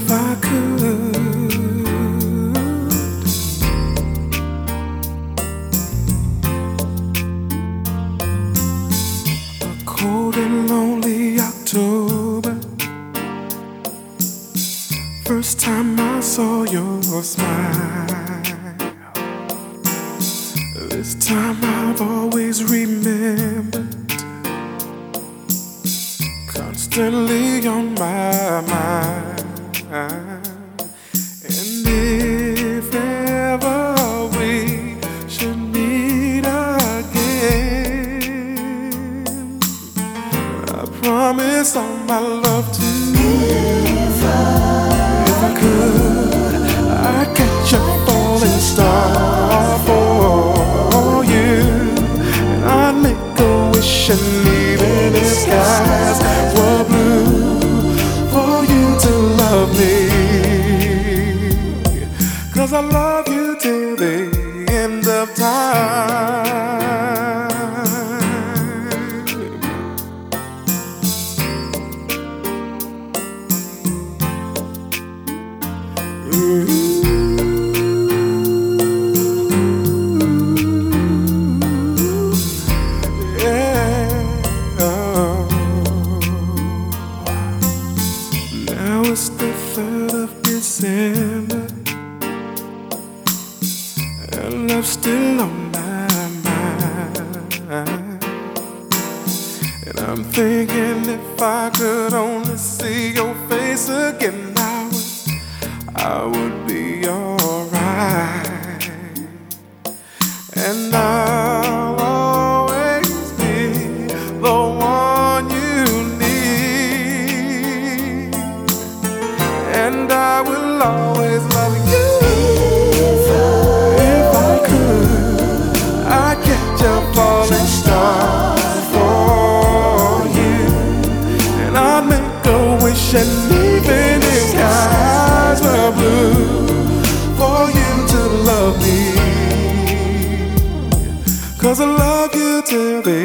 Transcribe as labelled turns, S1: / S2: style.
S1: if I could. A cold and lonely October, first time I saw your smile. This time I've always remembered, constantly on my mind. And if ever we should meet again, I promise all my love to you. If I could, I'd catch a falling star for you, and I'd make a wish, and even if skies were blue, for you to love me. 'Cause I love you till the end of time. Now it's the 3rd of December, and love's still on my mind. And I'm thinking if I could only see your face again, I would be alright. And I'll always be the one you need, and I will always love you. If I could, I'd catch a falling star for you, and I'd make a wish, and even if skies were blue, for you to love me. 'Cause I love you till the